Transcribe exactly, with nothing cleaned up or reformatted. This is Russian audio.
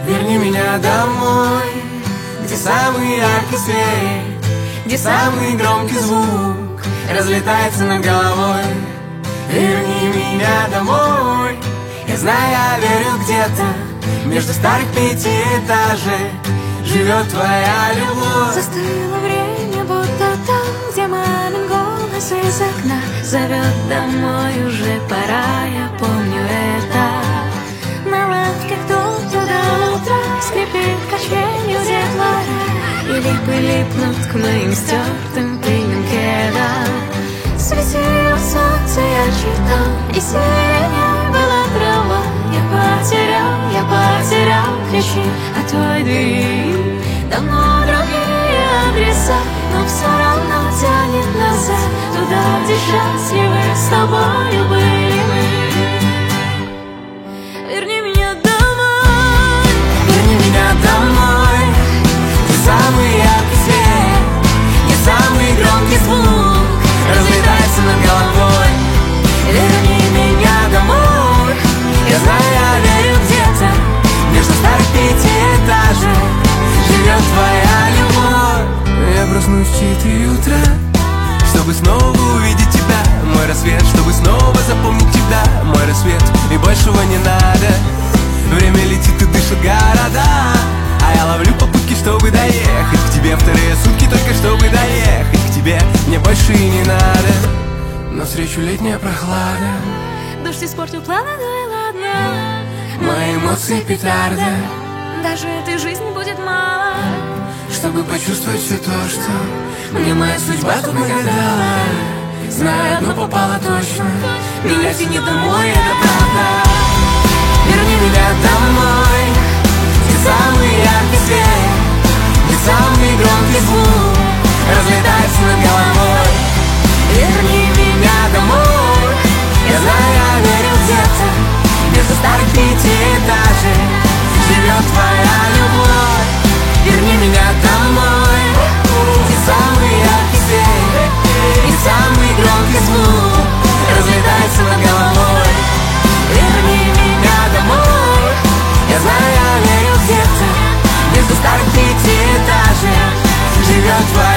Верни меня домой, где самый яркий свет, где самый громкий звук разлетается над головой. Верни меня домой. Я знаю, я верю, где-то между старых пятиэтажек живет твоя любовь. Застыло время, будто там, где мамин голос из окна зовет домой, уже пора, я помню это. На лавке кто-то до утра скрипит качелью детвора, и липы липнут к моим стертым пыльным кедам. Светило солнце, я читал, и синей была трава. Я потерял, я потерял ключи от той двери. Давно другие адреса, но все равно тянет назад, туда, где счастливы с тобою были мы. Верни меня домой, верни меня домой, где самый яркий свет, где самый громкий звук разлетается над головой. Верни меня домой. Я знаю, я верю, где-то между старых пятиэтажек живет твоя любовь. Я проснусь в четыре утра, чтобы снова увидеть тебя. Мой рассвет, чтобы снова запомнить тебя. Мой рассвет, и большего не надо. Время летит и дышит города, а я ловлю попутки, чтобы доехать к тебе. Вторые сутки только чтобы доехать к тебе. Мне больше и не надо. Навстречу летняя прохлада. дождь испортил планы, ну и ладно. Мои эмоции петарда. Даже этой жизни будет мало, чтобы почувствовать все то, что мне моя судьба тут нагадала. Знаю, одно попало точно, меня тянет домой, это правда. Верни меня домой, где самый яркий свет, где самый громкий звук разлетается над головой. Верни меня домой. Я знаю, я верю, где-то между старых пятиэтажек живет твоя любовь. Верни меня домой, где самый яркий свет и самый громкий звук разлетается над головой. Верни меня домой. Я знаю, я верю, где-то между старых пятиэтажек живет твоя